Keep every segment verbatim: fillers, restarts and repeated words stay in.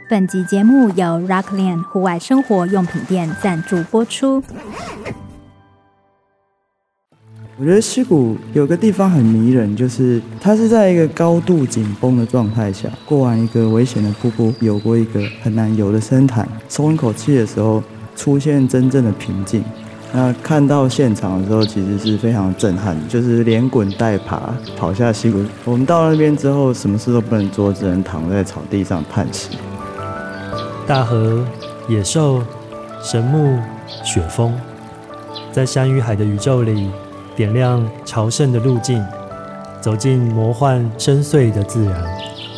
本集节目由 Rockland 户外生活用品店赞助播出。 我觉得溪谷有个地方很迷人，就是它是在一个高度紧绷的状态下，过完一个危险的瀑布，游过一个很难游的深潭，松一口气的时候，出现真正的平静。那看到现场的时候，其实是非常震撼，就是连滚带爬跑下溪谷。我们到那边之后，什么事都不能做，只能躺在草地上叹息。 大河、野兽、神木、雪峰，在山与海的宇宙里点亮朝圣的路径，走进魔幻深邃的自然。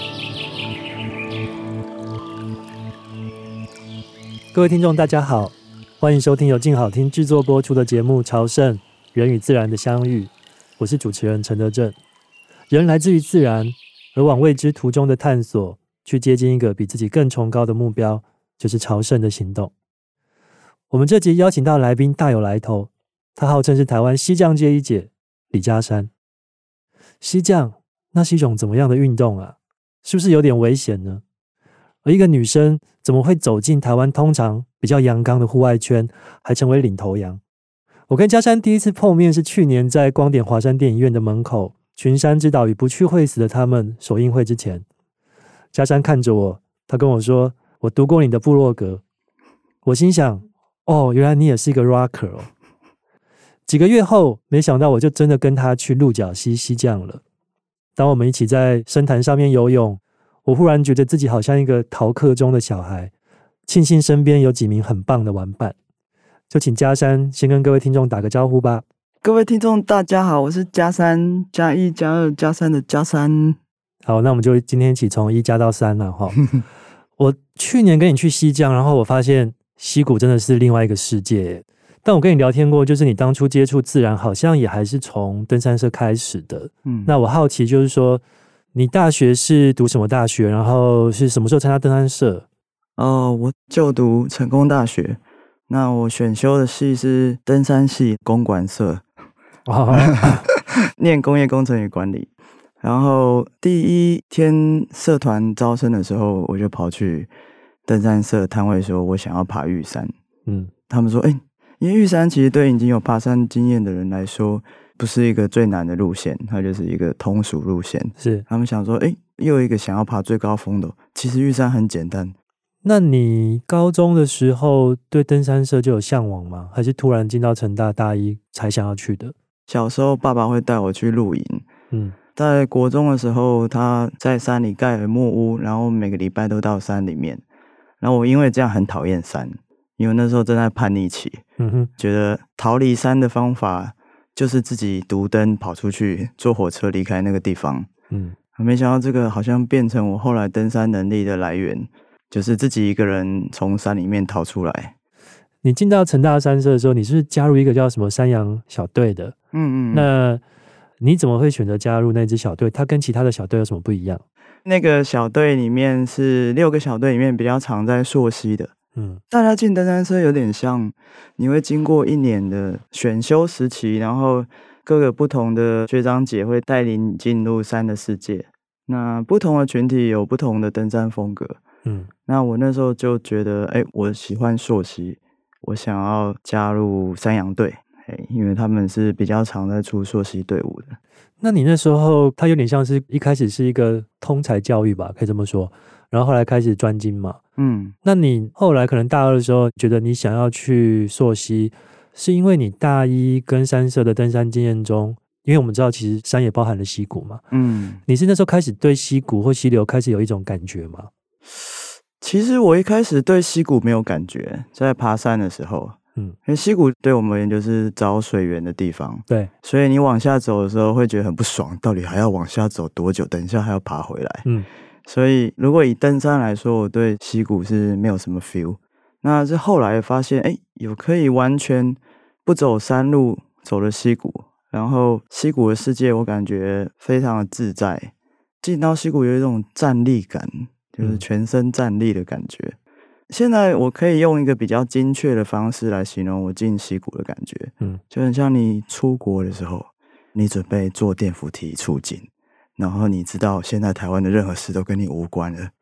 各位听众大家好，欢迎收听由静好听制作播出的节目《朝圣：人与自然的相遇》，我是主持人陈德正。人来自于自然，而往未知途中的探索，去接近一个比自己更崇高的目标，就是朝圣的行动。我们这集邀请到来宾大有来头，他号称是台湾溪降界一姐李佳珊。溪降那是一种怎么样的运动啊？是不是有点危险呢？而一个女生怎么会走进台湾通常比较阳刚的户外圈，还成为领头羊？我跟佳珊第一次碰面是去年在光点华山电影院的门口，群山之岛与不去会死的他们首映会之前。佳珊看着我，她跟我说，我读过你的部落格。我心想，哦，原来你也是一个 rocker 哦。几个月后，没想到我就真的跟他去鹿角溪溪降了。当我们一起在深潭上面游泳，我忽然觉得自己好像一个逃课中的小孩，庆幸身边有几名很棒的玩伴。就请佳珊先跟各位听众打个招呼吧。 各位听众大家好，我是佳珊，加一加二加三的佳珊。 好，那我们就今天一起从一加到三了哈。我去年跟你去溪降，然后我发现溪谷真的是另外一个世界。但我跟你聊天过，就是你当初接触自然好像也还是从登山社开始的。嗯，那我好奇就是说，你大学是读什么大学？然后是什么时候参加登山社？ 哦，我就读成功大学。那我选修的系是登山系工管社，哦、念工业工程与管理。然后第一天社团招生的时候，我就跑去登山社摊位说，我想要爬玉山。嗯，他们说，哎、欸，因为玉山其实对已经有爬山经验的人来说，不是一个最难的路线，它就是一个通俗路线。 是， 他们想说，哎、欸，又有一个想要爬最高峰的，其实玉山很简单。 那你高中的时候对登山社就有向往吗？还是突然进到成大大一才想要去的？ 小时候爸爸会带我去露营，嗯，在国中的时候他在山里盖了木屋，然后每个礼拜都到山里面。然后我因为这样很讨厌山，因为那时候正在叛逆期，嗯哼，觉得逃离山的方法就是自己独登跑出去，坐火车离开那个地方。嗯，没想到这个好像变成我后来登山能力的来源。就是自己一个人从山里面逃出来。 你进到成大山社的时候，你是不是加入一个叫什么山羊小队的？嗯嗯。那你怎么会选择加入那支小队？它跟其他的小队有什么不一样？ 那个小队里面是六个小队里面比较常在溯溪的。嗯，大家进登山社有点像，你会经过一年的选修时期，然后各个不同的学长姐会带领你进入山的世界。那不同的群体有不同的登山风格。嗯，那我那时候就觉得，哎、欸，我喜欢溯溪，我想要加入山羊队，欸，因为他们是比较常在出溯溪队伍的。 那你那时候，它有点像是一开始是一个通才教育吧，可以这么说，然后后来开始专精嘛。嗯，那你后来可能大二的时候，觉得你想要去溯溪，是因为你大一跟山社的登山经验中，因为我们知道其实山也包含了溪谷嘛。嗯，你是那时候开始对溪谷或溪流开始有一种感觉吗？ 其实我一开始对溪谷没有感觉，在爬山的时候，嗯，因为溪谷对我们而言就是找水源的地方， 对， 所以你往下走的时候会觉得很不爽，到底还要往下走多久？等一下还要爬回来，嗯，所以如果以登山来说，我对溪谷是没有什么 feel。那是后来发现，哎，有可以完全不走山路走了溪谷，然后溪谷的世界我感觉非常的自在，进到溪谷有一种站立感。就是全身站立的感觉。嗯，现在我可以用一个比较精确的方式来形容我进溪谷的感觉，嗯，就很像你出国的时候，你准备坐电扶梯出境，然后你知道现在台湾的任何事都跟你无关了，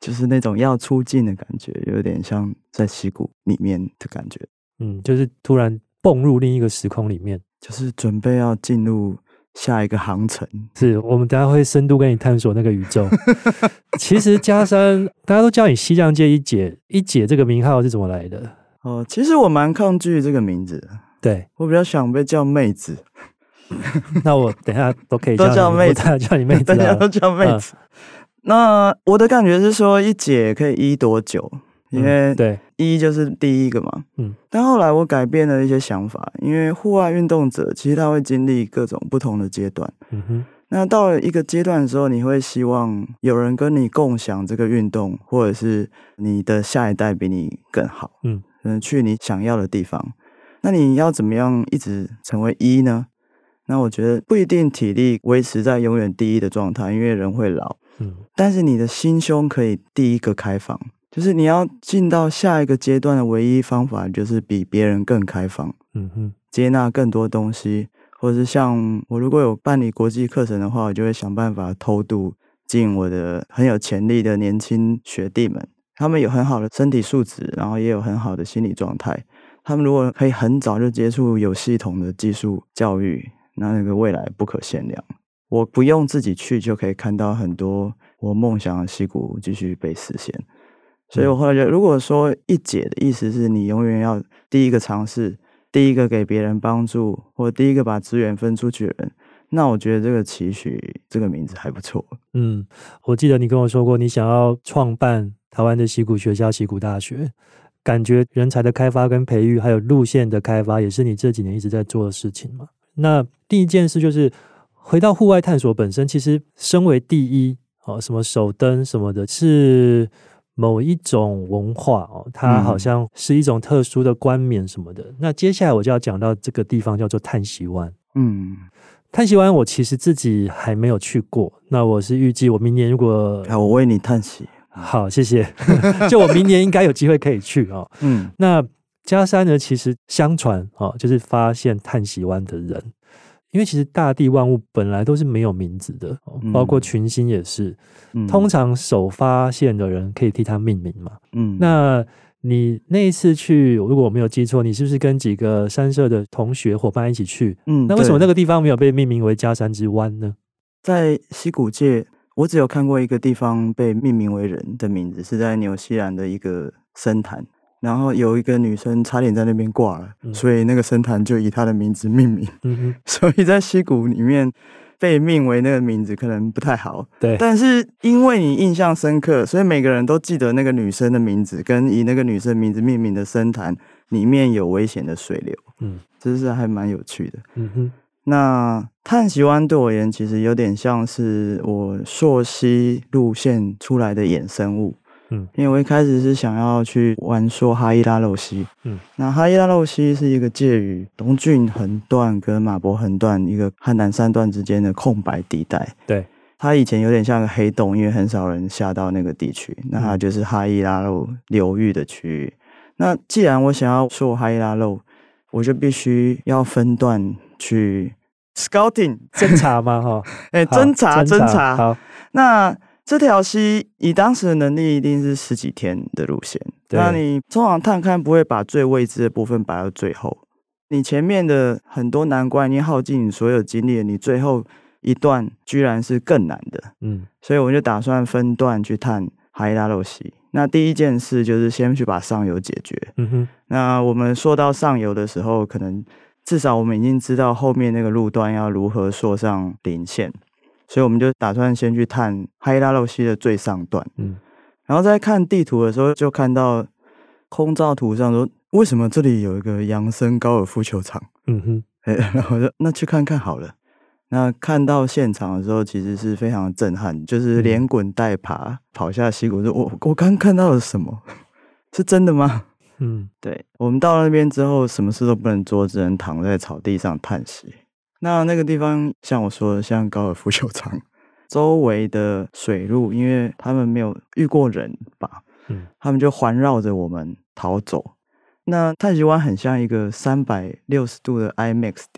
就是那种要出境的感觉，有点像在溪谷里面的感觉。 嗯，就是突然蹦入另一个时空里面， 就是准备要进入下一个航程。 是我们等一下会深度跟你探索那个宇宙。其实嘉珊，大家都叫你西藏界一姐，一姐这个名号是怎么来的？ 哦，其实我蛮抗拒这个名字的。 对， 我比较想被叫妹子。 那我等一下都可以叫你都叫妹子， 我叫你妹子， 大家都叫妹子。嗯、那我的感觉是说，一姐可以医多久？因为对一就是第一个嘛。 嗯， 但后来我改变了一些想法，因为户外运动者其实他会经历各种不同的阶段。 嗯哼， 那到了一个阶段的时候，你会希望有人跟你共享这个运动，或者是你的下一代比你更好。嗯，嗯，去你想要的地方。那你要怎么样一直成为一呢？那我觉得不一定体力维持在永远第一的状态，因为人会老。嗯，但是你的心胸可以第一个开放，就是你要进到下一个阶段的唯一方法，就是比别人更开放。嗯哼，接纳更多东西，或者是像我如果有办理国际课程的话，我就会想办法偷渡进我的很有潜力的年轻学弟们，他们有很好的身体素质，然后也有很好的心理状态。他们如果可以很早就接触有系统的技术教育，那那个未来不可限量。我不用自己去就可以看到很多我梦想的溪谷继续被实现。所以我后来觉得，如果说一姐的意思是你永远要第一个尝试，第一个给别人帮助，或第一个把资源分出去的人，那我觉得这个期许这个名字还不错。 嗯，我记得你跟我说过，你想要创办台湾的溪谷学校溪谷大学，感觉人才的开发跟培育还有路线的开发也是你这几年一直在做的事情嘛。那第一件事就是回到户外探索本身，其实身为第一、哦、什么首登什么的，是某一种文化、哦、它好像是一种特殊的冠冕什么的、嗯、那接下来我就要讲到这个地方叫做叹息湾。嗯，叹息湾我其实自己还没有去过，那我是预计我明年如果、 啊、我为你叹息。 好，谢谢。就我明年应该有机会可以去、哦、嗯，那嘉珊呢，其实相传、哦、就是发现叹息湾的人，因为其实大地万物本来都是没有名字的、哦嗯、包括群星也是、嗯、通常首发现的人可以替它命名嘛。嗯，那你那一次去，如果我没有记错，你是不是跟几个山社的同学伙伴一起去？嗯，那为什么那个地方没有被命名为嘉珊之湾呢？ 在溪谷界我只有看过一个地方被命名为人的名字，是在纽西兰的一个深潭，然后有一个女生差点在那边挂了、嗯、所以那个深潭就以她的名字命名、嗯、所以在溪谷里面被命为那个名字可能不太好。对，但是因为你印象深刻，所以每个人都记得那个女生的名字跟以那个女生名字命名的深潭里面有危险的水流。嗯，这是还蛮有趣的。嗯哼，那叹息湾对我而言其实有点像是我溯溪路线出来的衍生物。嗯，因为我一开始是想要去玩溯哈伊拉肉溪。嗯，那哈伊拉肉溪是一个介于东郡横断跟马博横断一个汉南三段之间的空白地带。对，它以前有点像个黑洞，因为很少人下到那个地区，那它就是哈伊拉肉流域的区域。那既然我想要溯哈伊拉肉，我就必须要分段去 scouting 侦查吗？哈， 哎，侦查侦查。 好， 那这条溪以当时的能力一定是十几天的路线，那你通常探勘不会把最未知的部分摆到最后，你前面的很多难关已经耗尽你所有精力了，你最后一段居然是更难的。嗯，所以我就打算分段去探哈伊拉肉溪。那第一件事就是先去把上游解决。嗯哼，那我们说到上游的时候，可能至少我们已经知道后面那个路段要如何溯上林线，所以我们就打算先去探哈伊拉肉溪的最上段。嗯，然后在看地图的时候就看到空照图上说为什么这里有一个扬森高尔夫球场。嗯哼，欸、然后我就那去看看好了。那看到现场的时候其实是非常震撼，就是连滚带爬跑下溪谷，说我我刚看到了什么？是真的吗？嗯，对，我们到那边之后什么事都不能做，只能躺在草地上叹息。那那个地方像我说的像高尔夫球场，周围的水路因为他们没有遇过人吧，嗯，他们就环绕着我们逃走。那叹息湾很像一个三百六十度的 IMAX 电影，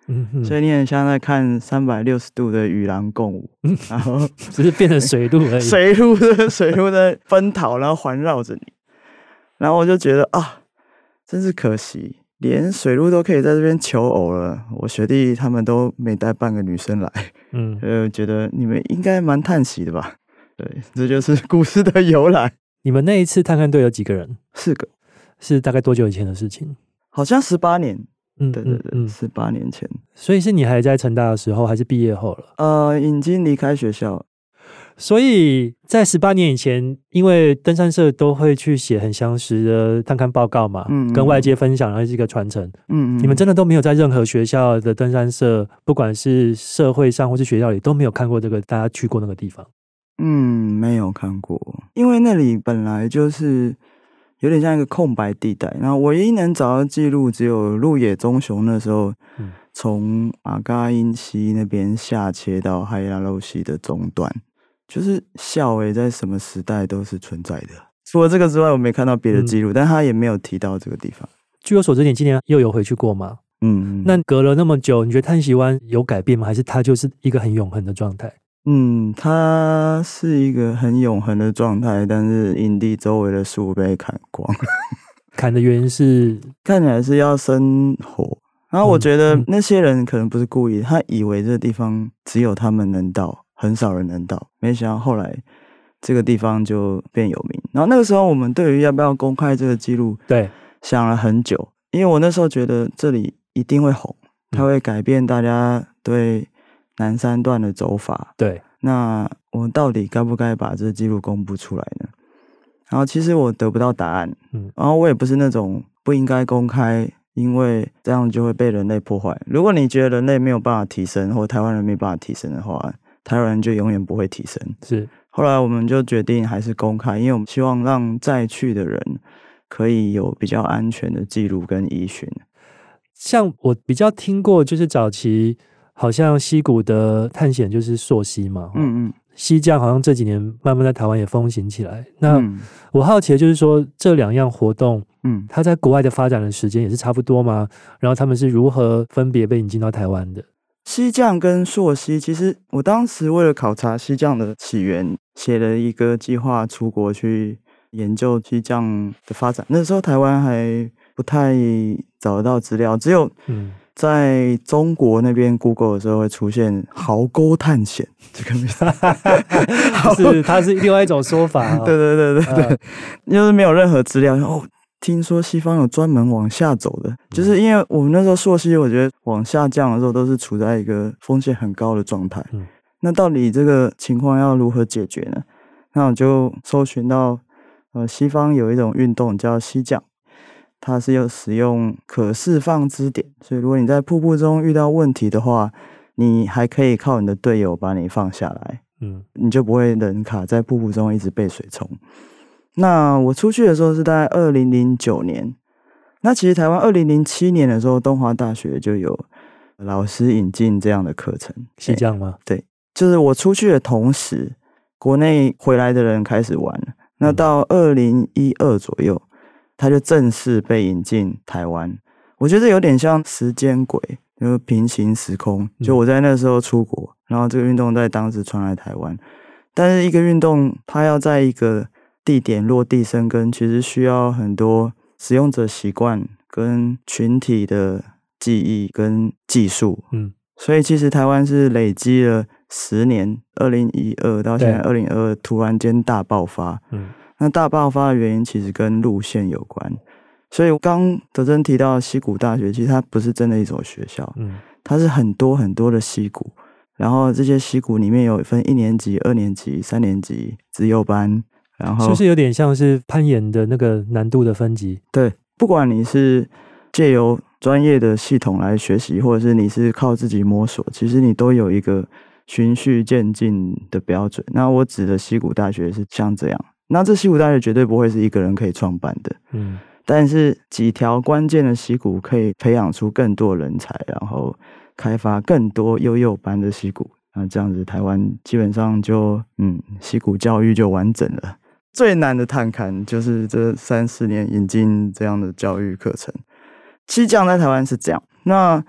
嗯嗯，所以你很像在看三百六十度的与狼共舞，嗯、然后只是变成水路而已， 水路的水路的奔逃，然后环绕着你，然后我就觉得啊，真是可惜，连水路都可以在这边求偶了，我学弟他们都没带半个女生来，嗯，呃，觉得你们应该蛮叹息的吧？对，这就是故事的由来。 你们那一次探勘队有几个人？ 四个。 是大概多久以前的事情？ 好像十八年。嗯，对对对，十八年前。 所以是你还在成大的时候，还是毕业后了？ 呃，已经离开学校。 所以在十八年以前，因为登山社都会去写很详实的探勘报告嘛，嗯嗯，跟外界分享，然后是一个传承。嗯嗯，你们真的都没有在任何学校的登山社，不管是社会上或是学校里，都没有看过这个，大家去过那个地方？ 嗯，没有看过，因为那里本来就是有点像一个空白地带，然后唯一能找到记录只有鹿野忠雄那时候从马嘎因溪那边下切到海拉肉溪的中段，就是孝诶在什么时代都是存在的。除了这个之外，我没看到别的记录，嗯、但他也没有提到这个地方。 据我所知，你今年又有回去过吗？嗯，那隔了那么久，你觉得叹息湾有改变吗？还是它就是一个很永恒的状态？ 嗯，它是一个很永恒的状态，但是营地周围的树被砍光了。 砍的原因是看起来是要生火，然后我觉得那些人可能不是故意，他以为这个地方只有他们能到，很少人能到，没想到后来这个地方就变有名。然后那个时候我们对于要不要公开这个记录， 对， 想了很久，因为我那时候觉得这里一定会红，它会改变大家对南山段的走法， 对， 那我到底该不该把这个记录公布出来呢？然后其实我得不到答案，嗯，然后我也不是那种不应该公开，因为这样就会被人类破坏。如果你觉得人类没有办法提升，或台湾人没办法提升的话，台湾人就永远不会提升。 是， 后来我们就决定还是公开，因为我们希望让再去的人可以有比较安全的记录跟依循。 像我比较听过，就是早期好像溪谷的探险就是溯溪嘛，嗯嗯，溪降好像这几年慢慢在台湾也风行起来。那、嗯、我好奇的就是说，这两样活动，嗯，它在国外的发展的时间也是差不多吗？然后他们是如何分别被引进到台湾的？ 溪降跟溯溪，其实我当时为了考察溪降的起源，写了一个计划出国去研究溪降的发展。那时候台湾还不太找得到资料，只有嗯。在中国那边 Google 的时候会出现壕沟探险这个名字， 是它是另外一种说法、哦。 对对对对对，嗯、就是没有任何资料。哦，听说西方有专门往下走的，嗯、就是因为我们那时候溯溪，我觉得往下降的时候都是处在一个风险很高的状态。嗯、那到底这个情况要如何解决呢？那我就搜寻到，呃，西方有一种运动叫溪降。它是有使用可释放支点，所以如果你在瀑布中遇到问题的话，你还可以靠你的队友把你放下来，嗯，你就不会人卡在瀑布中一直被水冲。那我出去的时候是在二零零九年，那其实台湾二零零七年的时候，东华大学就有老师引进这样的课程， 是这样吗？ 对，就是我出去的同时，国内回来的人开始玩了。那到二零一二左右。它就正式被引进台湾，我觉得有点像时间轨，就是平行时空。就我在那时候出国，然后这个运动在当时传来台湾，但是一个运动它要在一个地点落地生根，其实需要很多使用者习惯跟群体的记忆跟技术。嗯，所以其实台湾是累积了十年，二零一二到现在二零二二突然间大爆发。嗯。那大爆发的原因其实跟路线有关，所以刚德珍提到溪谷大学，其实它不是真的一所学校，嗯，它是很多很多的溪谷，然后这些溪谷里面有分一年级、二年级、三年级、资优班，然后是不是有点像是攀岩的那个难度的分级？ 对，不管你是借由专业的系统来学习，或者是你是靠自己摸索，其实你都有一个循序渐进的标准。那我指的溪谷大学是像这样。那这溪谷大学绝对不会是一个人可以创办的，嗯，但是几条关键的溪谷可以培养出更多人才，然后开发更多幼幼班的溪谷。那这样子，台湾基本上就嗯，溪谷教育就完整了。最难的探勘就是这三四年引进这样的教育课程。溪降在台湾是这样，那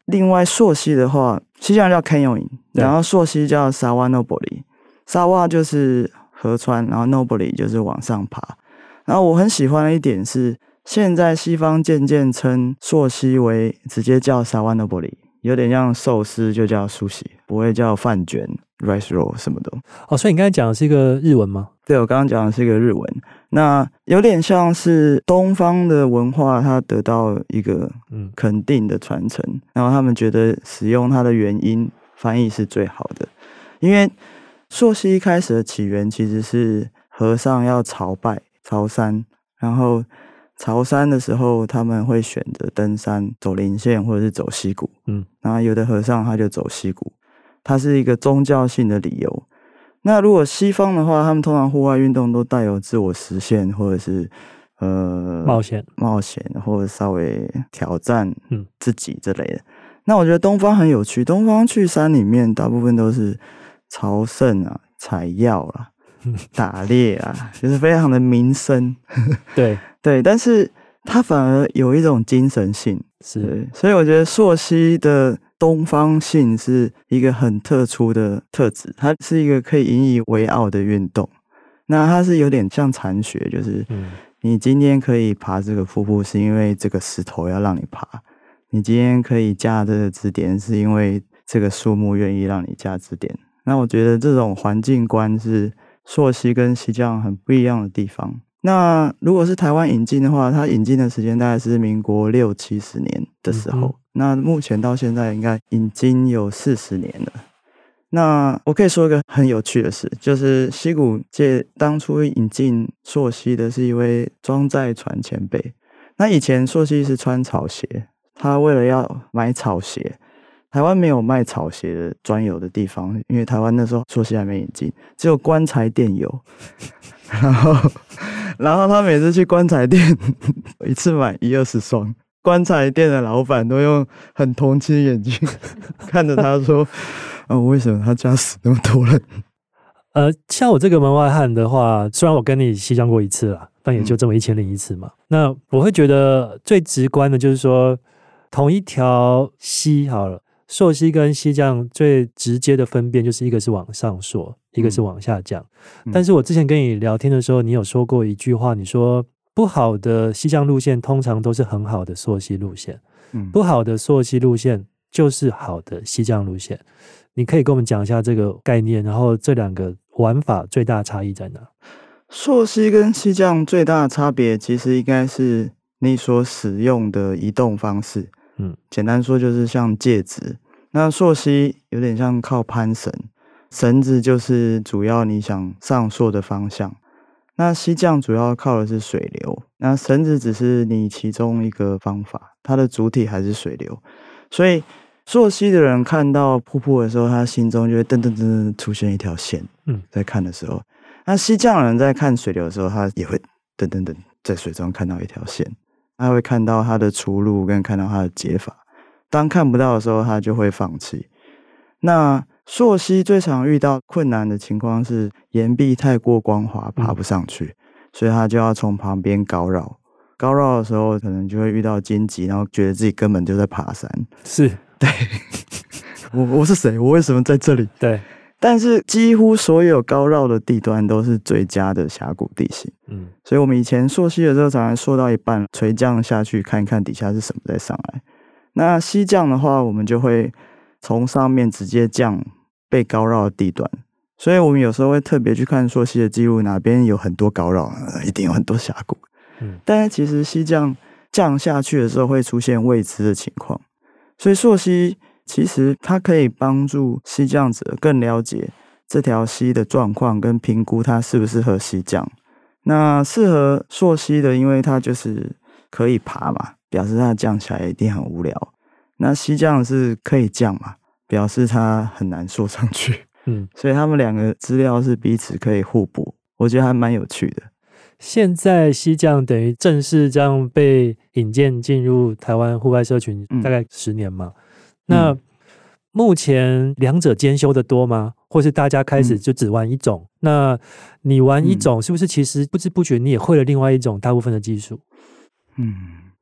另外溯溪的话，溪降叫 canyoning， 然后溯溪叫 sawa nobori。sawa 就是河川，然后 nobori 就是往上爬。然后我很喜欢的一点是，现在西方渐渐称溯溪为直接叫 sawa nobori， 有点像寿司就叫寿司，不会叫饭卷 rice roll 什么的。 哦，所以你刚才讲的是一个日文吗？ 对，我刚刚讲的是一个日文。那有点像是东方的文化，它得到一个肯定的传承，嗯、然后他们觉得使用它的原音翻译是最好的。因为溯溪一开始的起源其实是和尚要朝拜朝山，然后朝山的时候他们会选择登山走林线或者是走溪谷，嗯，然后有的和尚他就走溪谷，它是一个宗教性的理由。那如果西方的话，他们通常户外运动都带有自我实现或者是呃冒险冒险或者稍微挑战自己之类的、嗯、那我觉得东方很有趣，东方去山里面大部分都是朝圣啊、采药啊、打猎啊，就是非常的民生对对，但是它反而有一种精神性，是，所以我觉得溯溪的东方性是一个很特殊的特质，它是一个可以引以为傲的运动。那它是有点像禅学，就是你今天可以爬这个瀑布是因为这个石头要让你爬，你今天可以架这个支点是因为这个树木愿意让你架支点。那我觉得这种环境观是溯溪跟溪降很不一样的地方。那如果是台湾引进的话，它引进的时间大概是民国六七十年的时候、嗯、那目前到现在应该已经有四十年了。那我可以说一个很有趣的事，就是溪谷界当初引进溯溪的是一位装载船前辈。那以前溯溪是穿草鞋，他为了要买草鞋，台湾没有卖草鞋的专有的地方，因为台湾那时候溯溪还没引进，只有棺材店有然后然后他每次去棺材店一次买一二十双，棺材店的老板都用很同情眼睛看着他说哦，为什么他家死那么多人？ 呃，像我这个门外汉的话，虽然我跟你溪降过一次啦，但也就这么一千零一次嘛、嗯、那我会觉得最直观的就是说，同一条溪好了，溯溪跟溪降最直接的分辨就是一个是往上溯，一个是往下降、嗯、但是我之前跟你聊天的时候，你有说过一句话，你说不好的溪降路线通常都是很好的溯溪路线、嗯、不好的溯溪路线就是好的溪降路线。你可以跟我们讲一下这个概念，然后这两个玩法最大的差异在哪？ 溯溪跟溪降最大的差别其实应该是你所使用的移动方式。嗯，简单说就是像介质。那溯溪有点像靠攀绳，绳子就是主要你想上溯的方向。那溪降主要靠的是水流，那绳子只是你其中一个方法，它的主体还是水流。所以溯溪的人看到瀑布的时候，他心中就会噔噔噔出现一条线。嗯，在看的时候，那溪降的人在看水流的时候，他也会噔噔噔在水中看到一条线，他会看到他的出路跟看到他的解法。当看不到的时候，他就会放弃。那溯溪最常遇到困难的情况是岩壁太过光滑，爬不上去、嗯、所以他就要从旁边高绕。高绕的时候可能就会遇到荆棘，然后觉得自己根本就在爬山。 是， 对我我是谁？我为什么在这里？ 对， 但是几乎所有高绕的地段都是最佳的峡谷地形。嗯，所以我们以前溯溪的时候，常常溯到一半垂降下去看一看底下是什么再上来。那溪降的话，我们就会从上面直接降被高绕的地段。所以我们有时候会特别去看溯溪的记录，哪边有很多高绕，一定有很多峡谷。嗯，但是其实溪降降下去的时候会出现未知的情况，所以溯溪其实它可以帮助溪降者更了解这条溪的状况，跟评估它适不适合溪降。那适合溯溪的，因为它就是可以爬嘛，表示它降起来一定很无聊。那溪降是可以降嘛，表示它很难溯上去。嗯，所以他们两个资料是彼此可以互补，我觉得还蛮有趣的。 现在溪降等于正式这样被引荐进入台湾户外社群大概十年嘛、嗯、那目前两者兼修的多吗？或是大家开始就只玩一种、嗯、那你玩一种是不是其实不知不觉你也会了另外一种大部分的技术？ 嗯，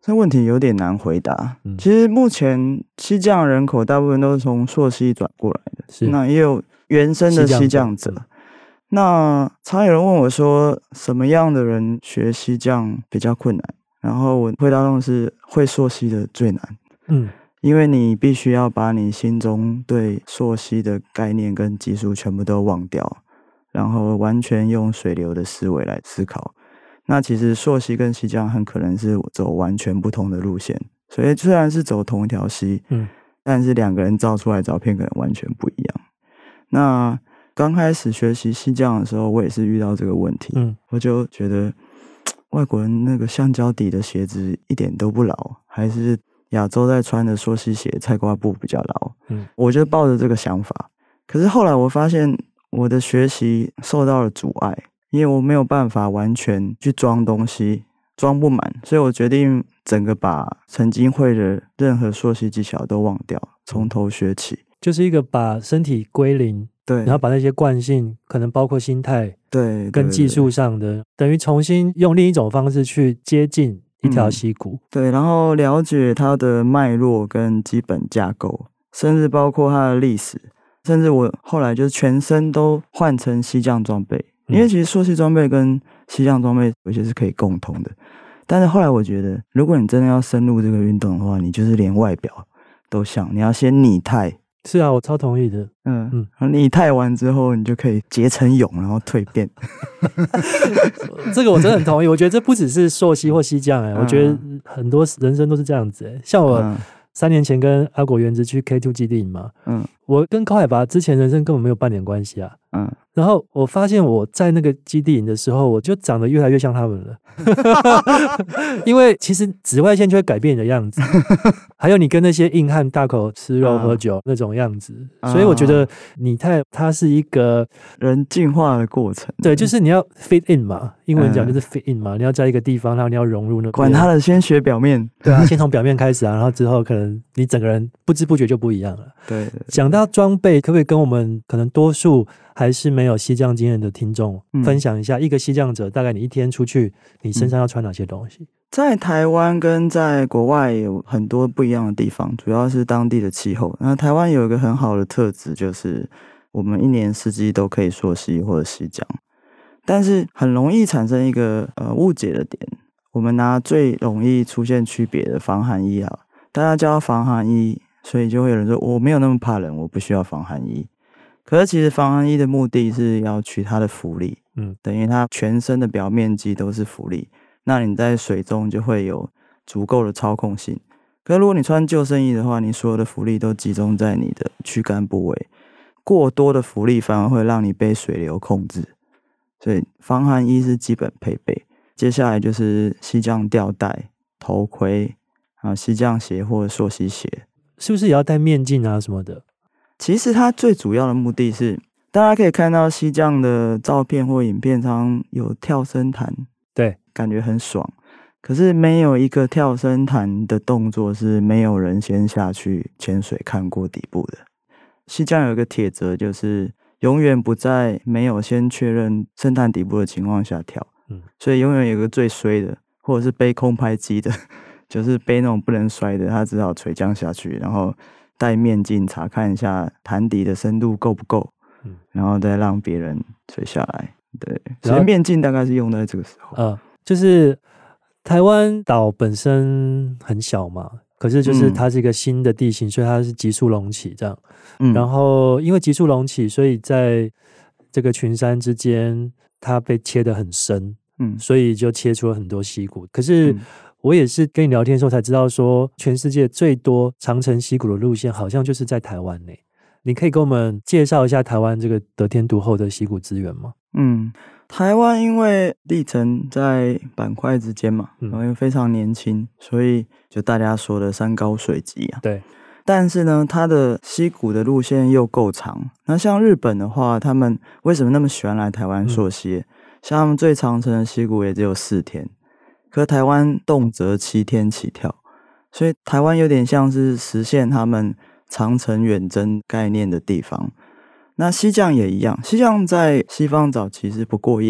这问题有点难回答。嗯、其实目前西藏人口大部分都是从溯溪转过来的，是那也有原生的西藏者。那常有人问我说，什么样的人学西藏比较困难？然后我回答中是会溯溪的最难。嗯，因为你必须要把你心中对溯溪的概念跟技术全部都忘掉，然后完全用水流的思维来思考。那其实溯溪跟西藏很可能是走完全不同的路线，所以虽然是走同一条溪，嗯，但是两个人照出来的照片可能完全不一样。那刚开始学习西藏的时候，我也是遇到这个问题，嗯，我就觉得外国人那个橡胶底的鞋子一点都不牢，还是亚洲在穿的溯溪鞋菜瓜布比较牢，嗯，我就抱着这个想法。可是后来我发现我的学习受到了阻碍，因为我没有办法完全去装东西，装不满，所以我决定整个把曾经会的任何溯溪技巧都忘掉，从头学起， 就是一个把身体归零。对，然后把那些惯性，可能包括心态， 对， 跟技术上的，等于重新用另一种方式去接近一条溪谷、嗯。 对，然后了解它的脉络跟基本架构，甚至包括它的历史，甚至我后来就是全身都换成西藏装备，因为其实溯溪装备跟西藏装备有些是可以共通的。但是后来我觉得，如果你真的要深入这个运动的话，你就是连外表都像，你要先拟态。 是啊，我超同意的。 嗯嗯，然后拟态完之后，你就可以结成蛹，然后蜕变。 这个我真的很同意。我觉得这不只是溯溪或西藏哎、欸嗯，我觉得很多人生都是这样子哎、欸。像我、嗯、三年前跟阿果原子去 K 二 基地营嘛，嗯，我跟高海拔之前人生根本没有半点关系啊。嗯，然后我发现我在那个基地营的时候，我就长得越来越像他们了。因为其实紫外线就会改变你的样子，还有你跟那些硬汉大口吃肉喝酒、嗯、那种样子，所以我觉得拟态它是一个人进化的过程。 对，就是你要 fit in 嘛，英文讲就是 fit in 嘛、嗯、你要在一个地方，然后你要融入那， 管他的，先学表面。 对啊，先从表面开始啊，然后之后可能你整个人不知不觉就不一样了。 对， 讲到装备，可不可以跟我们可能多数还是没有西藏经验的听众、嗯、分享一下，一个西藏者大概你一天出去你身上要穿哪些东西？ 在台湾跟在国外有很多不一样的地方，主要是当地的气候。那台湾有一个很好的特质，就是我们一年四季都可以溯溪或者西藏，但是很容易产生一个呃误解的点。我们拿最容易出现区别的防寒衣啊，大家叫防寒衣，所以就会有人说我没有那么怕冷，我不需要防寒衣。可是其实防寒衣的目的是要取它的浮力，嗯，等于它全身的表面积都是浮力，那你在水中就会有足够的操控性。可是如果你穿救生衣的话，你所有的浮力都集中在你的躯干部位，过多的浮力反而会让你被水流控制。所以防寒衣是基本配备。接下来就是西藏吊带、头盔，还有西藏鞋或者溯溪鞋。 是不是也要戴面镜啊什么的？ 其实它最主要的目的是，大家可以看到西藏的照片或影片，常有跳绳潭， 对， 感觉很爽。可是没有一个跳绳潭的动作是没有人先下去潜水看过底部的。西藏有一个铁则，就是永远不在没有先确认绳潭底部的情况下跳。嗯，所以永远有个最衰的，或者是背空拍机的，就是背那种不能摔的，他只好垂降下去，然后戴面镜查看一下潭底的深度够不够，嗯，然后再让别人垂下来。对，所以面镜大概是用在这个时候。 呃，就是台湾岛本身很小嘛，可是就是它是一个新的地形，嗯、所以它是急速隆起这样。嗯，然后因为急速隆起，所以在这个群山之间，它被切得很深，嗯，所以就切出了很多溪谷。可是、嗯我也是跟你聊天的时候才知道说，全世界最多长程溪谷的路线好像就是在台湾内。你可以给我们介绍一下台湾这个得天独厚的溪谷资源吗？ 嗯，台湾因为地层在板块之间嘛，然后又非常年轻，所以就大家说的山高水急啊。 对。 但是呢，它的溪谷的路线又够长。那像日本的话，他们为什么那么喜欢来台湾溯溪？嗯、像他们最长程的溪谷也只有四天。可台湾动辄七天起跳，所以台湾有点像是实现他们长程远征概念的地方。那西藏也一样，西藏在西方早期是不过夜的，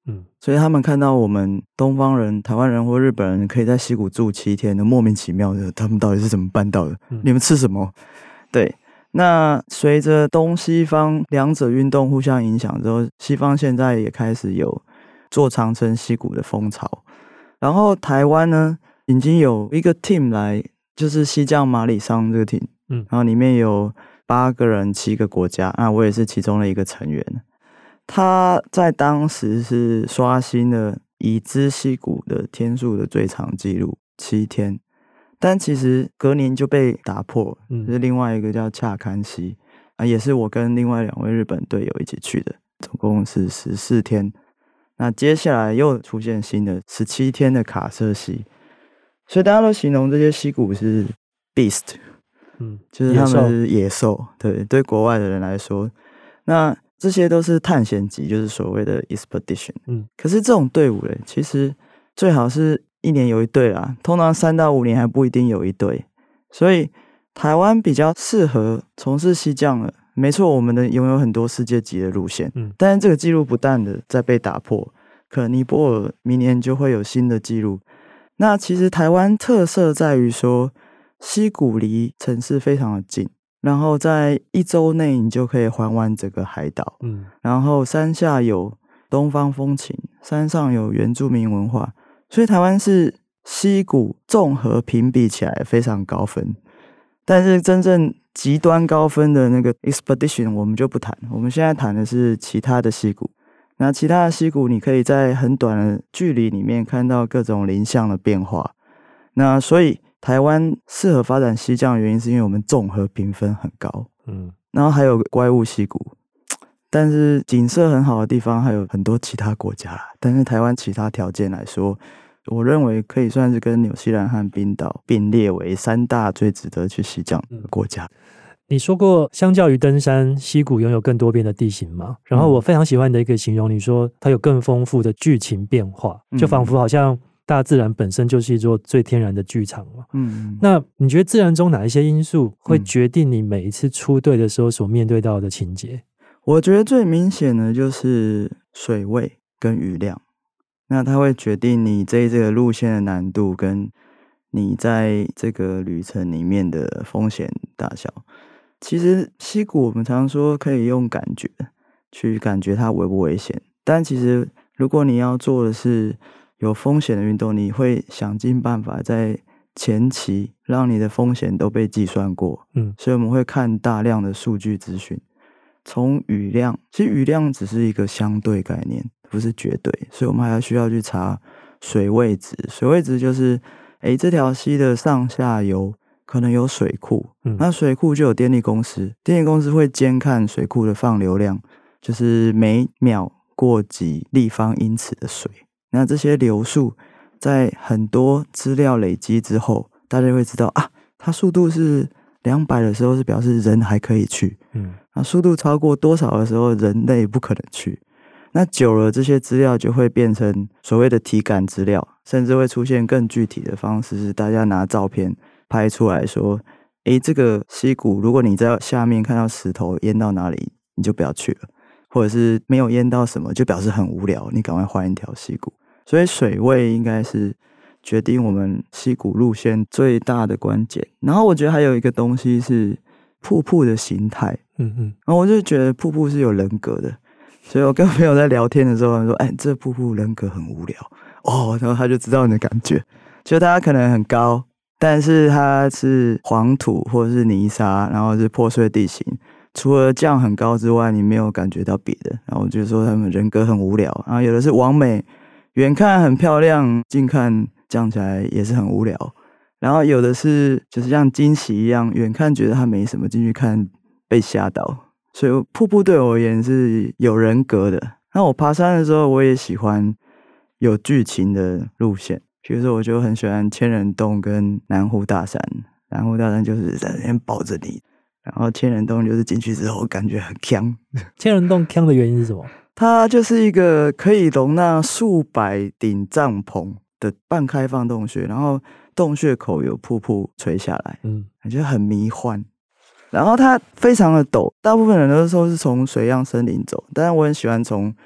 嗯，所以他们看到我们东方人、台湾人或日本人可以在溪谷住七天的，莫名其妙的，他们到底是怎么办到的？嗯、你们吃什么？对，那随着东西方两者运动互相影响之后，西方现在也开始有坐长程溪谷的风潮。然后台湾呢，已经有一个 team 来，就是西藏马里桑这个 team， 嗯，然后里面有八个人，七个国家，啊，我也是其中的一个成员。他在当时是刷新了已知溪谷的天数的最长纪录七天，但其实隔年就被打破，嗯，就是另外一个叫恰堪溪啊，也是我跟另外两位日本队友一起去的，总共是十四天。那接下来又出现新的十七天的卡舍溪，所以大家都形容这些溪谷是 beast， 嗯，就是他们是野兽，对，对国外的人来说，那这些都是探险级，就是所谓的 expedition。嗯，可是这种队伍嘞，其实最好是一年有一队啦，通常三到五年还不一定有一队。所以台湾比较适合从事溪降了。没错，我们的拥有很多世界级的路线，嗯，但是这个记录不断的在被打破，可能尼泊尔明年就会有新的记录。那其实台湾特色在于说，溪谷离城市非常的近。然后在一周内你就可以环完整个海岛，嗯，然后山下有东方风情，山上有原住民文化，所以台湾是溪谷综合评比起来非常高分。但是真正极端高分的那个 expedition 我们就不谈，我们现在谈的是其他的溪谷。那其他的溪谷你可以在很短的距离里面看到各种林相的变化。那所以台湾适合发展溪降的原因是因为我们综合评分很高，嗯，然后还有怪物溪谷，但是景色很好的地方还有很多其他国家啦。但是台湾其他条件来说，我认为可以算是跟纽西兰和冰岛并列为三大最值得去溪降的国家。嗯， 你说过相较于登山，溪谷拥有更多变的地形嘛？然后我非常喜欢你的一个形容，你说它有更丰富的剧情变化，就仿佛好像大自然本身就是一座最天然的剧场嘛。嗯，那你觉得自然中哪一些因素会决定你每一次出队的时候所面对到的情节？ 我觉得最明显的就是水位跟雨量，那它会决定你这这个路线的难度跟你在这个旅程里面的风险大小。其实溪谷我们常说可以用感觉去感觉它危不危险，但其实如果你要做的是有风险的运动，你会想尽办法在前期让你的风险都被计算过。嗯，所以我们会看大量的数据资讯，从雨量，其实雨量只是一个相对概念，不是绝对，所以我们还需要去查水位值。水位值就是诶这条溪的上下游可能有水库，嗯，那水库就有电力公司，电力公司会监看水库的放流量，就是每秒过几立方英尺的水。那这些流速在很多资料累积之后，大家会知道啊，它速度是两百的时候是表示人还可以去，嗯，那速度超过多少的时候人类不可能去。那久了这些资料就会变成所谓的体感资料，甚至会出现更具体的方式，是大家拿照片拍出来说，诶，这个溪谷如果你在下面看到石头淹到哪里你就不要去了，或者是没有淹到什么就表示很无聊，你赶快换一条溪谷。所以水位应该是决定我们溪谷路线最大的关键。然后我觉得还有一个东西是瀑布的形态，嗯嗯，然后我就觉得瀑布是有人格的，所以我跟朋友在聊天的时候他说，哎，这瀑布人格很无聊哦，然后他就知道你的感觉，就它可能很高，但是它是黄土或者是泥沙，然后是破碎地形，除了这样很高之外你没有感觉到别的。然后我就说他们人格很无聊，然后有的是完美，远看很漂亮，近看降起来也是很无聊。然后有的是就是像惊喜一样，远看觉得它没什么，进去看被吓到。所以瀑布对我而言是有人格的。那我爬山的时候我也喜欢有剧情的路线，比如说我就很喜欢千人洞跟南湖大山。南湖大山就是在那边抱着你，然后千人洞就是进去之后感觉很呛。 千人洞呛的原因是什么？ 它就是一个可以容纳数百顶帐篷的半开放洞穴，然后洞穴口有瀑布垂下来，嗯，感觉很迷幻。然后它非常的陡，大部分人都说是从水漾森林走，但是我很喜欢从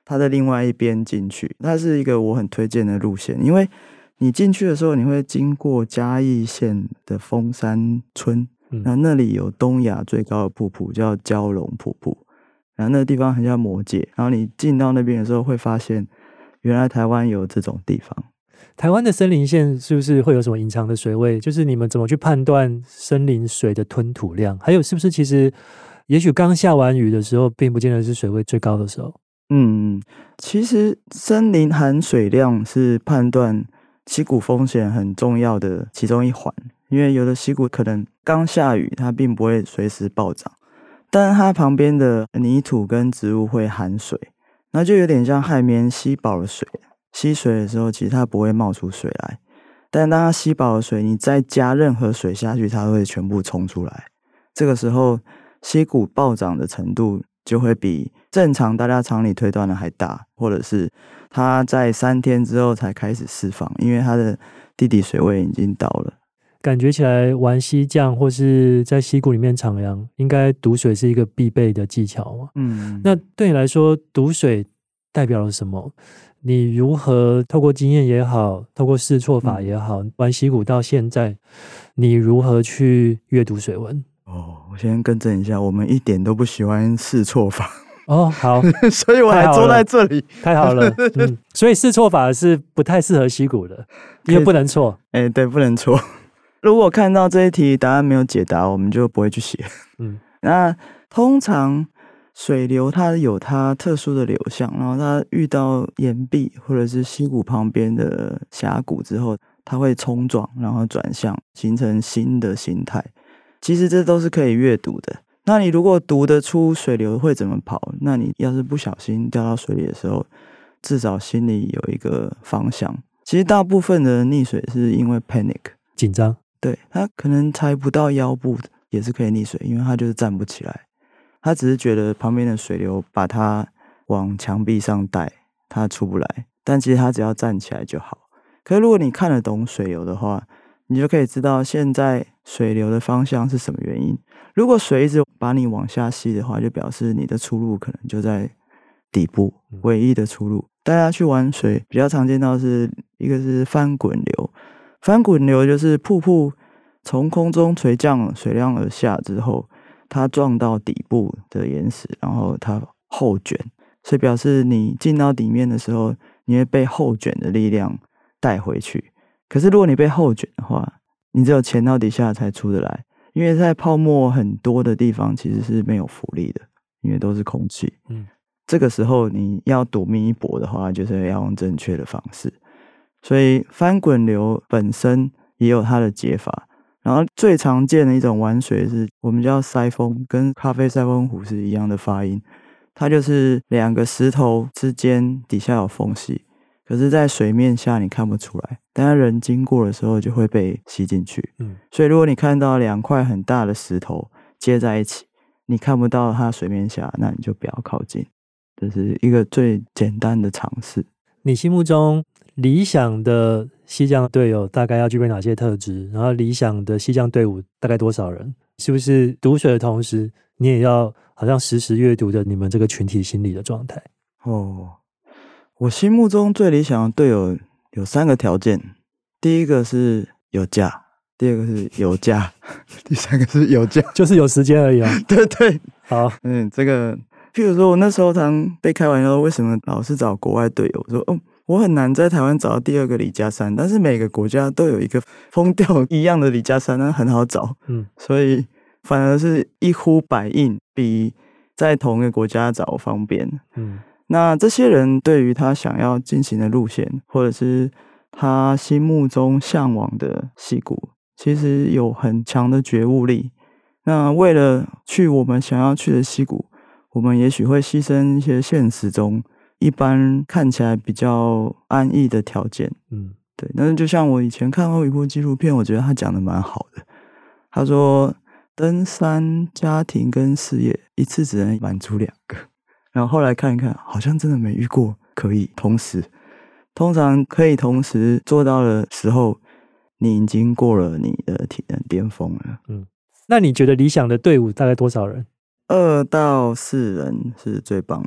它的另外一边进去，它是一个我很推荐的路线，因为你进去的时候你会经过嘉义县的丰山村，嗯、然后那里有东亚最高的瀑布叫蛟龙瀑布，然后那个地方很像魔界，然后你进到那边的时候会发现原来台湾有这种地方。 台湾的森林线是不是会有什么隐藏的水位？就是你们怎么去判断森林水的吞吐量？还有是不是其实也许刚下完雨的时候并不见得是水位最高的时候？ 嗯，其实森林含水量是判断溪谷风险很重要的其中一环，因为有的溪谷可能刚下雨它并不会随时暴涨，但是它旁边的泥土跟植物会含水，那就有点像海绵吸饱了水，吸水的时候其实它不会冒出水来，但当它吸饱了水，你再加任何水下去它会全部冲出来，这个时候溪谷暴涨的程度就会比正常大家常理推断的还大，或者是它在三天之后才开始释放，因为它的地底水位已经到了。 感觉起来玩溪降或是在溪谷里面徜徉，应该读水是一个必备的技巧嘛。嗯，那对你来说，读水代表了什么？你如何透过经验也好，透过试错法也好，嗯、玩溪谷到现在，你如何去阅读水文？ 哦，我先更正一下，我们一点都不喜欢试错法。 哦，好， 所以我还坐在这里， 太好了。嗯，所以试错法是不太适合溪谷的，因为不能错。 哎、欸，对，不能错。如果看到这一题答案没有解答，我们就不会去写。嗯，那通常水流它有它特殊的流向，然后它遇到岩壁或者是溪谷旁边的峡谷之后，它会冲撞，然后转向，形成新的形态。其实这都是可以阅读的。那你如果读得出水流会怎么跑，那你要是不小心掉到水里的时候，至少心里有一个方向。其实大部分的溺水是因为 panic 紧张， 对，他可能才不到腰部也是可以溺水，因为他就是站不起来，他只是觉得旁边的水流把他往墙壁上带，他出不来，但其实他只要站起来就好。可是如果你看得懂水流的话，你就可以知道现在水流的方向是什么原因。如果水一直把你往下吸的话，就表示你的出路可能就在底部，唯一的出路。大家去玩水比较常见到是一个是翻滚流，翻滚流就是瀑布从空中垂降水量而下之后，它撞到底部的岩石，然后它后卷，所以表示你进到底面的时候，你会被后卷的力量带回去。可是如果你被后卷的话，你只有潜到底下才出得来，因为在泡沫很多的地方其实是没有浮力的，因为都是空气。嗯，这个时候你要躲命一搏的话，就是要用正确的方式。所以翻滚流本身也有它的解法，然后最常见的一种玩水是我们叫塞风，跟咖啡塞风壶是一样的发音，它就是两个石头之间底下有缝隙，可是在水面下你看不出来，但是人经过的时候就会被吸进去。嗯，所以如果你看到两块很大的石头接在一起，你看不到它水面下，那你就不要靠近。这是一个最简单的尝试。 你心目中理想的溪降队友大概要具备哪些特质？然后理想的溪降队伍大概多少人？是不是读水的同时，你也要好像实时阅读的你们这个群体心理的状态？ 哦，我心目中最理想的队友有三个条件，第一个是有假，第二个是有假，第三个是有假， 就是有时间而已啊。 对对， 好， 嗯，这个，譬如说我那时候常被开玩笑，为什么老是找国外队友？我说，哦，我很难在台湾找到第二个李嘉珊，但是每个国家都有一个风调一样的李嘉珊，那很好找。嗯，所以反而是一呼百应，比在同一个国家找方便。嗯。那这些人对于他想要进行的路线，或者是他心目中向往的溪谷，其实有很强的觉悟力。那为了去我们想要去的溪谷，我们也许会牺牲一些现实中一般看起来比较安逸的条件。嗯，对。但是就像我以前看过一部纪录片，我觉得他讲的蛮好的。他说，登山、家庭跟事业一次只能满足两个。然后后来看一看，好像真的没遇过可以同时。通常可以同时做到的时候，你已经过了你的体能巅峰了。 嗯，那你觉得理想的队伍大概多少人？ 二到四人是最棒的。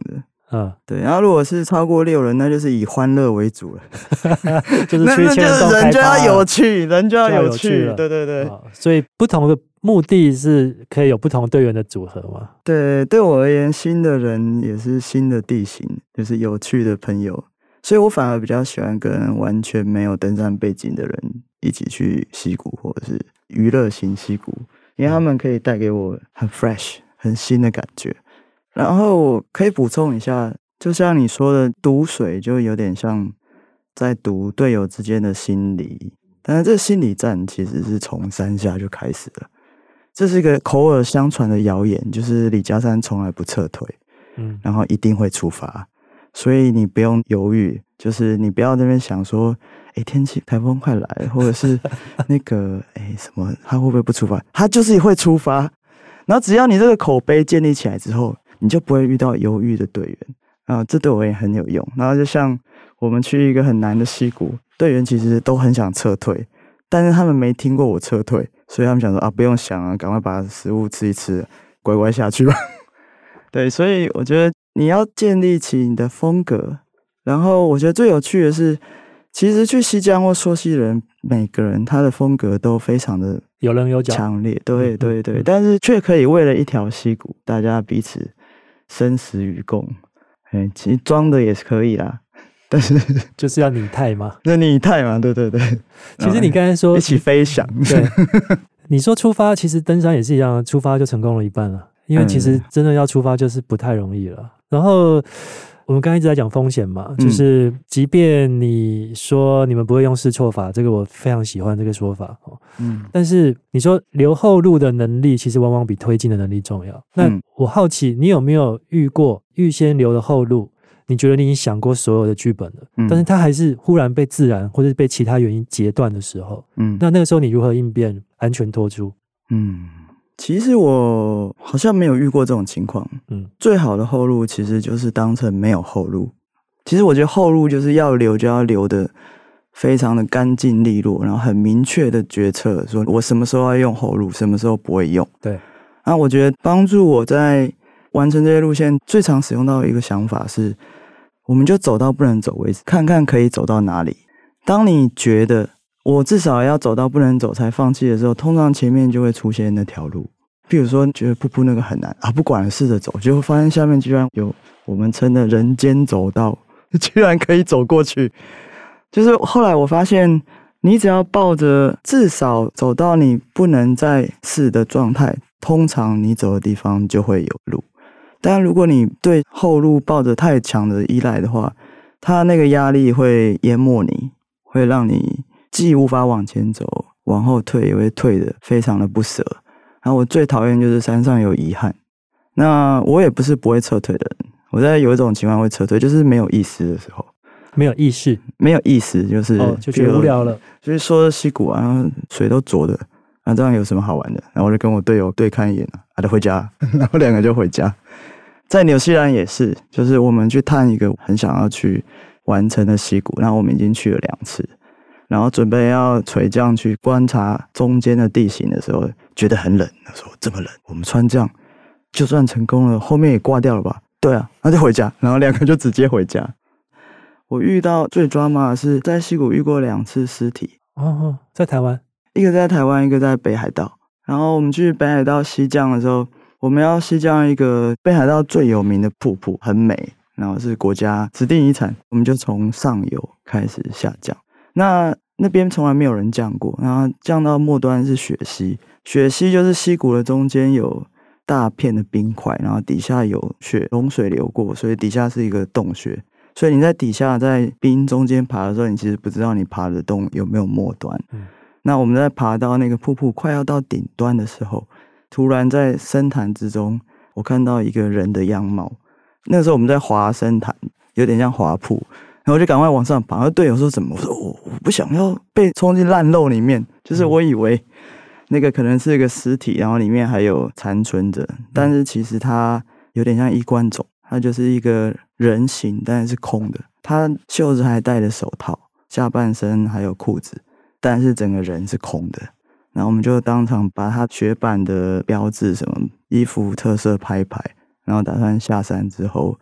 嗯， 对。然后如果是超过六人，那就是以欢乐为主了， 就是去牵人人就要有趣，人就要有趣了。对对对、 哦，所以不同的目的是可以有不同队员的组合嘛？ 对，对我而言，新的人也是新的地形，就是有趣的朋友，所以我反而比较喜欢跟完全没有登山背景的人一起去溪谷或者是娱乐型溪谷，因为他们可以带给我很 fresh 很新的感觉。然后我可以补充一下，就像你说的，读水就有点像在读队友之间的心理，但是这心理战其实是从山下就开始了。这是一个口耳相传的谣言，就是李嘉山从来不撤退，嗯，然后一定会出发，所以你不用犹豫，就是你不要在那边想说，哎，天气台风快来了，或者是那个哎什么，他会不会不出发？他就是会出发。然后只要你这个口碑建立起来之后，你就不会遇到犹豫的队员啊，这对我也很有用。然后就像我们去一个很难的溪谷，队员其实都很想撤退，但是他们没听过我撤退，所以他们想说啊，不用想啊，赶快把食物吃一吃，乖乖下去吧。对，所以我觉得你要建立起你的风格。然后我觉得最有趣的是，其实去西江或溯溪人，每个人他的风格都非常的有棱有角， 强烈。对对对，嗯、但是却可以为了一条溪谷，大家彼此生死与共。哎，其实装的也是可以啦。但是就是要拟态嘛， 那拟态嘛，对对对。 其实你刚才说一起飞翔， 对，你说出发，其实登山也是一样，出发就成功了一半了。因为其实真的要出发就是不太容易了。嗯、然后我们刚才一直在讲风险嘛，就是即便你说你们不会用试错法，这个我非常喜欢这个说法。嗯，但是你说留后路的能力，其实往往比推进的能力重要。那我好奇，你有没有遇过预先留的后路？你觉得你已经想过所有的剧本了，嗯、但是它还是忽然被自然或者被其他原因截断的时候，嗯，那那个时候你如何应变，安全脱出？ 嗯，其实我好像没有遇过这种情况。嗯，最好的后路其实就是当成没有后路。其实我觉得后路就是要留就要留的非常的干净利落，然后很明确的决策，说我什么时候要用后路，什么时候不会用。 对， 那我觉得帮助我在完成这些路线最常使用到的一个想法是，我们就走到不能走为止，看看可以走到哪里。当你觉得我至少要走到不能走才放弃的时候，通常前面就会出现那条路。譬如说觉得瀑布那个很难啊，不管了，试着走，结果发现下面居然有我们称的人间走道，居然可以走过去。就是后来我发现，你只要抱着至少走到你不能再试的状态，通常你走的地方就会有路。但如果你对后路抱着太强的依赖的话，它那个压力会淹没你，会让你既无法往前走，往后退也会退得非常的不舍。然后我最讨厌就是山上有遗憾。那我也不是不会撤退的人，我在有一种情况会撤退，就是没有意识的时候。 没有意识？没有意识，就是、 哦、就觉得无聊了。 就是说溪谷啊，水都浊的，啊，这样有什么好玩的？然后我就跟我队友对看一眼啊，啊，就回家，然后两个就回家。在纽西兰也是，就是我们去探一个很想要去完成的溪谷，然后我们已经去了两次，然后准备要垂降去观察中间的地形的时候，觉得很冷，他说这么冷，我们穿这样就算成功了，后面也挂掉了吧？对啊，那就回家，然后两个就直接回家。我遇到最抓马的是在溪谷遇过两次尸体。 哦，在台湾， 一个在台湾，一个在北海道。然后我们去北海道溪降的时候，我们要溪降一个北海道最有名的瀑布，很美，然后是国家指定遗产，我们就从上游开始下降。那那边从来没有人降过，然后降到末端是雪溪，雪溪就是溪谷的中间有大片的冰块，然后底下有雪融水流过，所以底下是一个洞穴。所以你在底下在冰中间爬的时候，你其实不知道你爬的洞有没有末端。嗯，那我们在爬到那个瀑布快要到顶端的时候，突然在深潭之中，我看到一个人的样貌。那个时候我们在滑深潭，有点像滑瀑，然后我就赶快往上爬。然后队友说怎么？我说我我不想要被冲进烂肉里面，就是我以为那个可能是一个尸体，然后里面还有残存着，但是其实它有点像衣冠冢。它就是一个人形，但是空的。他袖子还戴着手套，下半身还有裤子，但是整个人是空的。然后我们就当场把他雪板的标志、什么衣服特色拍一拍，然后打算下山之后，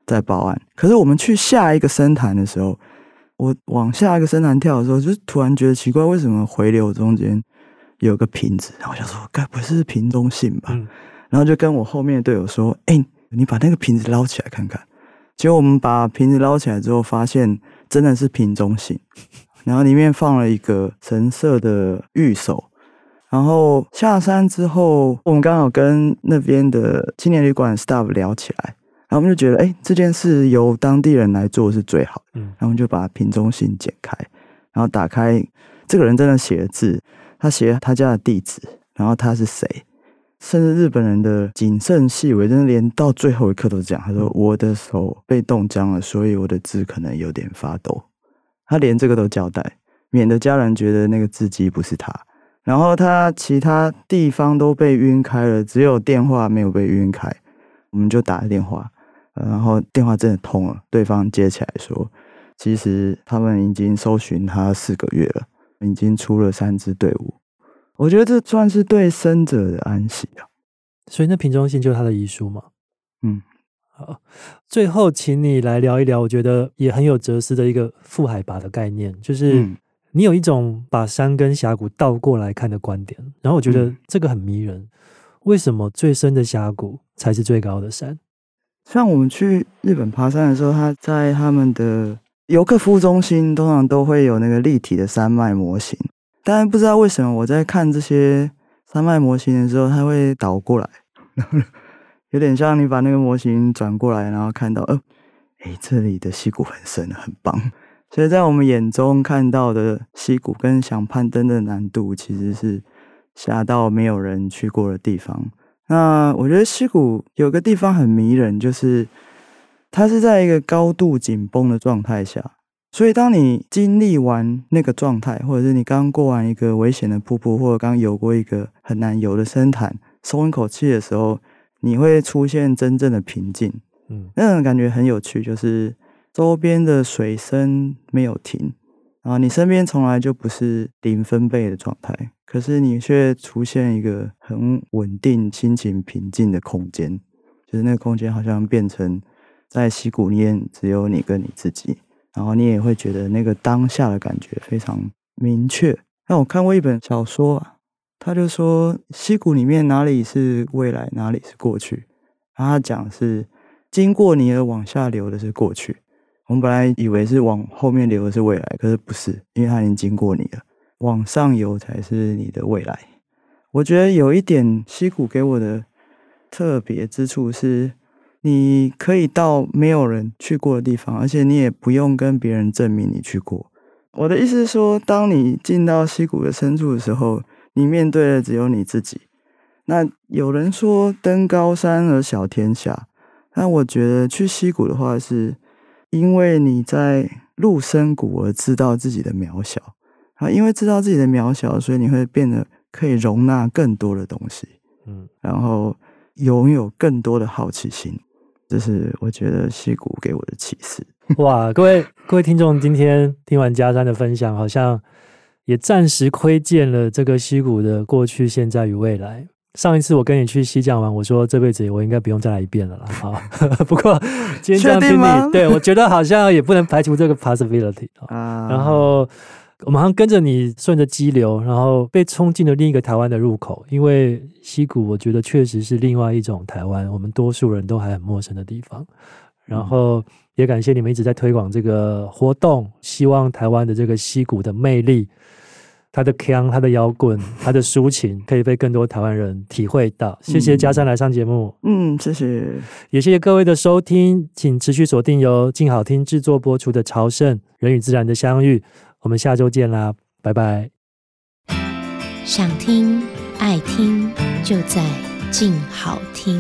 再报案。可是我们去下一个深潭的时候，我往下一个深潭跳的时候，就突然觉得奇怪，为什么回流中间有个瓶子？然后我想说，该不是瓶中信吧？嗯、然后就跟我后面的队友说：“哎、欸，你把那个瓶子捞起来看看。”结果我们把瓶子捞起来之后，发现真的是瓶中信，然后里面放了一个橙色的玉手。然后下山之后，我们刚好跟那边的青年旅馆 staff 聊起来，然后我们就觉得，哎，这件事由当地人来做是最好的。嗯，然后我们就把瓶中信剪开，然后打开，这个人真的写了字，他写他家的地址，然后他是谁，甚至日本人的谨慎细微，真的连到最后一刻都这样。他说：“我的手被冻僵了，所以我的字可能有点发抖。”他连这个都交代，免得家人觉得那个字迹不是他。然后他其他地方都被晕开了，只有电话没有被晕开。我们就打了电话，然后电话真的通了，对方接起来说，其实他们已经搜寻他四个月了，已经出了三支队伍。我觉得这算是对生者的安息啊。 所以那瓶中信就是他的遗书吗？ 嗯， 好，最后请你来聊一聊，我觉得也很有哲思的一个负海拔的概念，就是、嗯你有一种把山跟峡谷倒过来看的观点，然后我觉得这个很迷人。嗯、为什么最深的峡谷才是最高的山？ 像我们去日本爬山的时候，他在他们的游客服务中心通常都会有那个立体的山脉模型，但不知道为什么我在看这些山脉模型的时候，它会倒过来，有点像你把那个模型转过来，然后看到，呃，哎，这里的溪谷很深，很棒。所以在我们眼中看到的溪谷跟想攀登的难度，其实是下到没有人去过的地方。那我觉得溪谷有个地方很迷人，就是它是在一个高度紧绷的状态下，所以当你经历完那个状态，或者是你刚过完一个危险的瀑布，或者刚游过一个很难游的深潭，松一口气的时候，你会出现真正的平静。嗯，那种感觉很有趣，就是周边的水声没有停，然后你身边从来就不是零分贝的状态，可是你却出现一个很稳定、心情平静的空间，就是那个空间好像变成在溪谷里面只有你跟你自己，然后你也会觉得那个当下的感觉非常明确。那我看过一本小说啊，他就说溪谷里面哪里是未来，哪里是过去，然后他讲的是经过你而往下流的是过去。我们本来以为是往后面流的是未来，可是不是，因为它已经经过你了，往上游才是你的未来。我觉得有一点溪谷给我的特别之处是，你可以到没有人去过的地方，而且你也不用跟别人证明你去过。我的意思是说，当你进到溪谷的深处的时候，你面对的只有你自己。那有人说登高山而小天下，但我觉得去溪谷的话是因为你在入深谷而知道自己的渺小，啊，因为知道自己的渺小，所以你会变得可以容纳更多的东西，嗯，然后拥有更多的好奇心，这是我觉得溪谷给我的启示。 哇，各位各位听众，今天听完嘉珊的分享，好像也暂时窥见了这个溪谷的过去、现在与未来。上一次我跟你去西藏玩，我说这辈子我应该不用再来一遍了啦。好，不过今天这样听你，对，我觉得好像也不能排除这个 possibility 啊。然后我们好像跟着你顺着激流，然后被冲进了另一个台湾的入口。因为溪谷，我觉得确实是另外一种台湾，我们多数人都还很陌生的地方。然后也感谢你们一直在推广这个活动，希望台湾的这个溪谷的魅力。他的腔，他的摇滚，他的抒情，可以被更多台湾人体会到。谢谢嘉珊来上节目， 嗯，谢谢， 也谢谢各位的收听，请持续锁定由静好听制作播出的《朝圣人与自然的相遇》，我们下周见啦，拜拜。 想听爱听，就在静好听。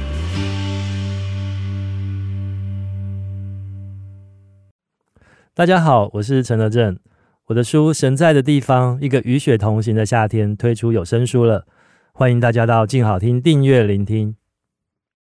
大家好，我是陈德正。我的书《神在的地方：一个与雪同行的夏天》推出有声书了，欢迎大家到静好听订阅聆听。